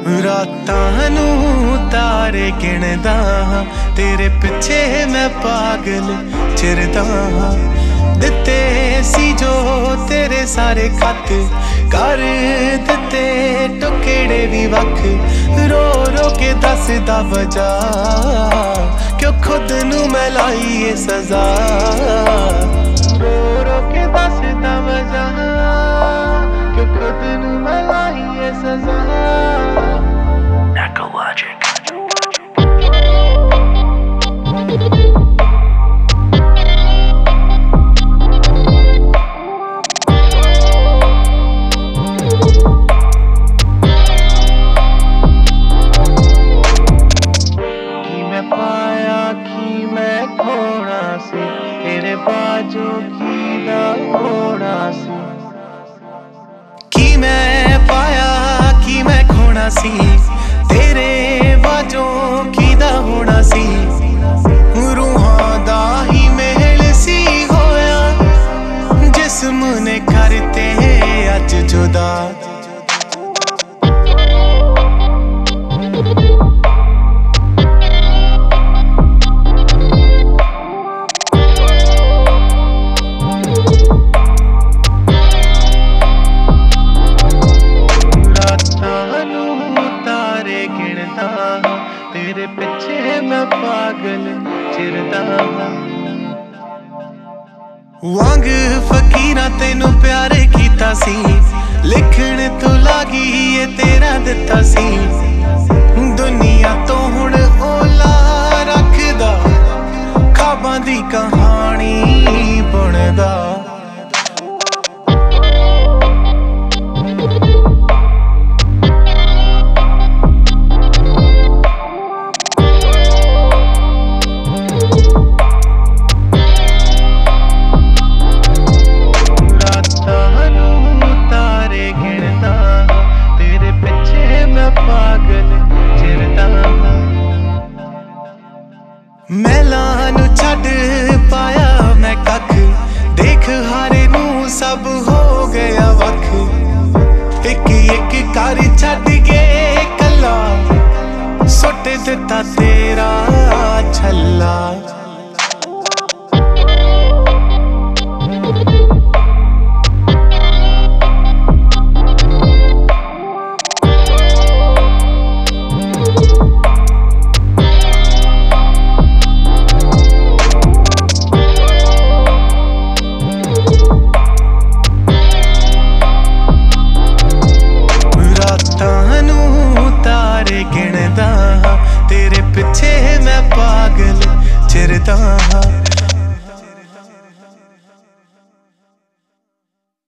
ਰਾਤਾਂ ਨੂੰ ਤਾਰੇ ਗਿਣਦਾ ਹਾਂ, ਤੇਰੇ ਪਿੱਛੇ ਮੈਂ ਪਾਗਲ ਚਿਰਦਾ ਹਾਂ। ਦਿੱਤੇ ਸੀ ਜੋ ਤੇਰੇ ਸਾਰੇ ਖੱਤ, ਕਰ ਦਿੱਤੇ ਟੁਕੜੇ ਵੀ ਵੱਖ। ਰੋ ਰੋ ਕੇ ਦੱਸਦਾ ਵਜ੍ਹਾ, ਕਿਉਂ ਖੁਦ ਨੂੰ ਮੈਂ ਲਾਈ ਏ ਸਜ਼ਾ। ਰੋ ਰੋ ਕੇ ਦੱਸਦਾ ਵਜ੍ਹਾ, ਕਿਉਂ ਖੁਦ ਨੂੰ ਮੈਂ ਲਾਈ ਏ ਸਜ਼ਾ। तेरे बाजू की दा होना सी, की मैं पाया की मैं खोना सी। तेरे बाजू की दा होना सी, रूहां दा ही मेल सी होया। जिस्म ने करते अज जुदा, तेरे पिछे मैं पागल चिरदा। वांग फकीरा तेनू प्यार कीता सी, लिखण तो लागी ये तेरा दिता सी। दुनिया तो हुण ओला रखदा, खाबां दी कहानी बुणदा।